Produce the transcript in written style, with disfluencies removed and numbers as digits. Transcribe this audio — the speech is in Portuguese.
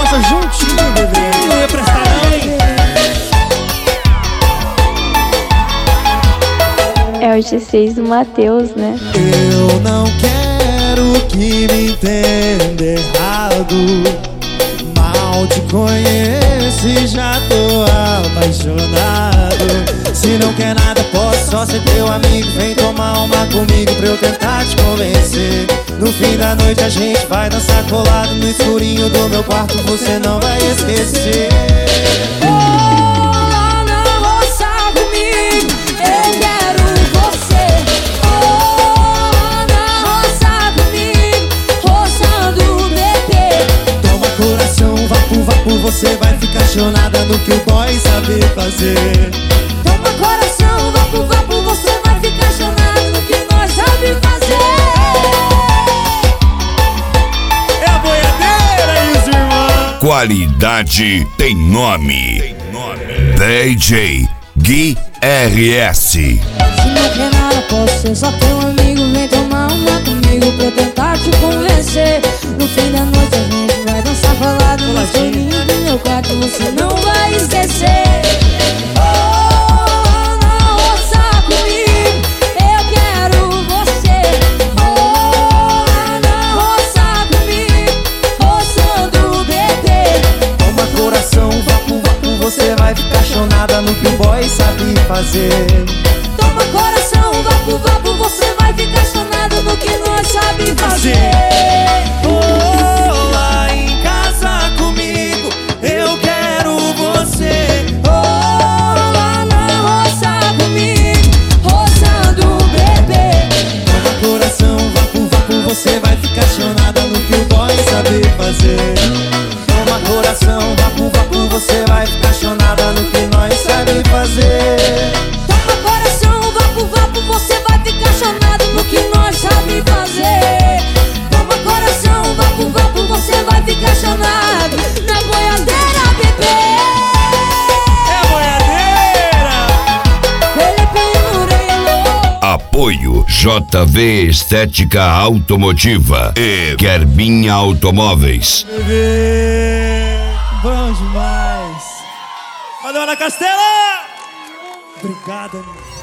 dança juntinho, bebê. Não ia prestar não, hein? É o G6 do Matheus, né? Eu não quero que me entenda errado. Mal te conheço e já tô apaixonado. Se não quer nada, posso só ser teu amigo. Vem tomar uma comigo pra eu tentar te convencer. No fim da noite a gente vai dançar colado no escurinho do meu quarto, você não vai esquecer. Você vai ficar chonada no que o boy sabe fazer. Toma coração, vapo, vapo, você vai ficar chonada no que nós sabe fazer. É a boiadeira e os irmãos. Qualidade tem nome. DJ Gui RS. Se não quer nada, posso ser só teu amigo. Vem tomar uma comigo pra eu tentar te convencer. No fim da noite a gente vai dançar falado no escurinho do meu quarto, você não vai esquecer. Oh, não roça comigo, eu quero você. Oh, não roça comigo, roçando o bebê. Toma coração, vapo, vapo, você vai ficar chonada no que o boy sabe fazer. Toma coração, vapo, vapo, você vai ficar chonado no que nós sabe fazer. Oh, lá em casa comigo, eu quero você. Oh, lá na roça comigo, roçando o bebê. Toma coração, vapo, vapo, você vai ficar chonada no que o boy sabe fazer. Toma coração, vapo, vapo, você vai ficar chonada no que nós sabe fazer. Toma coração, vapo, vapo, você vai ficar chonado no que nós sabe fazer. Toma coração, vapo, vapo, você vai ficar chonado na boiadeira, bebê. É a boiadeira! Felipe Murilo. Apoio JV Estética Automotiva e Querbinha Automóveis. Bebê, bom demais. Valeu, Ana Castela! Obrigada, meu.